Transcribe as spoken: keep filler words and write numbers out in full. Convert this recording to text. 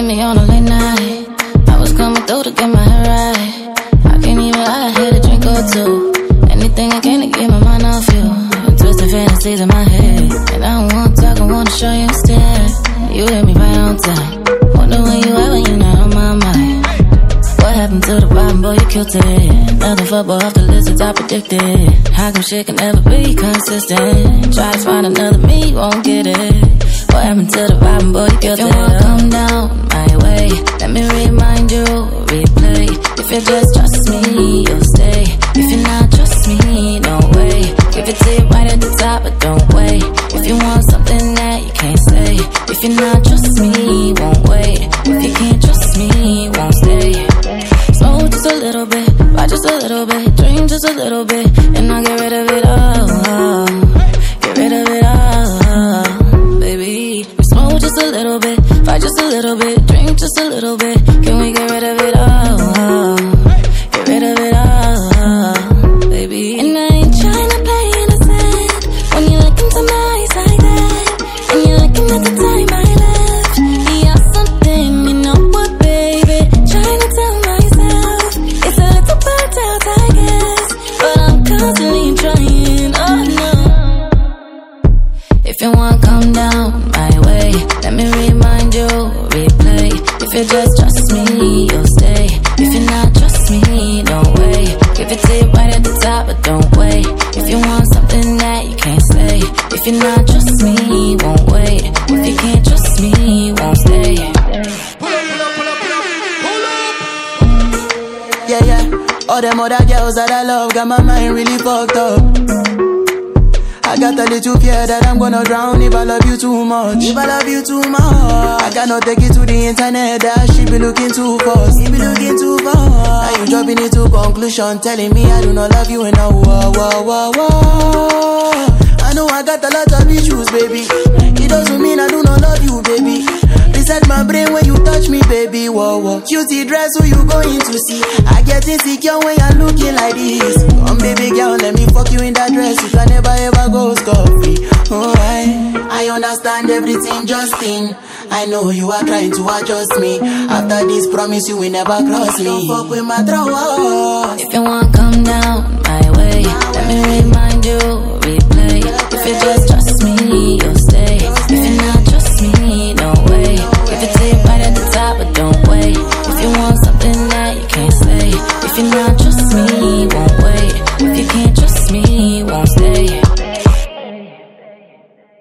me on a late night. I was coming through to get my hair right. I can't even lie, I had a drink or two. Anything I can to get my mind off you. Twisted fantasies in my head, and I don't wanna talk, I wanna show you instead. You hit me right on time. Wonder when you at when you're not on my mind. What happened to the bottom, boy, you killed it. Another fuckboy off the list as I predicted. How come shit can never be consistent? Try to find another me, won't get it. What happened to the bottom, boy, you killed it. If you wanna come down my way, let me remind you, replay. If you just trust me, you'll stay. If you not trust me, no way. Give it to you right at the top, but don't wait. If you want something that you can't say, if you not trust me, won't wait. If you can't trust me, won't stay. Smoke just a little bit, buy just a little bit, dream just a little bit, and I'll get rid of it all. Get rid of it all, baby. We smoke just a little bit, buy just a little bit, drink just a little bit. Can we get rid of it all? Get rid of it all, baby. And I ain't trying to play innocent when you look into my eyes like that, and you're looking at the time I left. Yeah, something, you know what, baby? Trying to tell myself it's a little bit out, I guess, but I'm constantly trying. Oh no. If you want, come down my way. Let me remind you, replay. If you just trust me, you'll stay. If you not trust me, no way. Give it to you right at the top, but don't wait. If you want something that you can't say, if you not trust me, won't wait. If you can't trust me, won't stay. Pull up, pull up, pull up, pull up, pull up. Yeah, yeah. All them other girls that I love got my mind really fucked up. I got a little fear that I'm gonna drown if I love you too much. If I love you too much, I cannot take it to the internet that she be looking too fast. She be looking too fast. Now you dropping it to conclusion, telling me I do not love you enough. Whoa, whoa, whoa, whoa. I know I got a lot of issues, baby. It doesn't mean I do not love you, baby. Reset my brain when you touch me, baby. Whoa, whoa. Cutie dress, who you going to see? I get insecure when you're looking like this. Come, baby girl, let me fuck you in that dress. You can never ever go scot-free. Oh, I, I understand everything, Justin. I know you are trying to adjust me. After this promise, you will never cross me. Don't fuck with my throat. If you want, come down my way. Let me remind you, replay. If you just trust me, you'll stay. If you not trust me, no way. Give it to you right at the top, but don't wait. If you want something that you can't say, if you not trust me, won't wait. If you can't trust me, won't stay.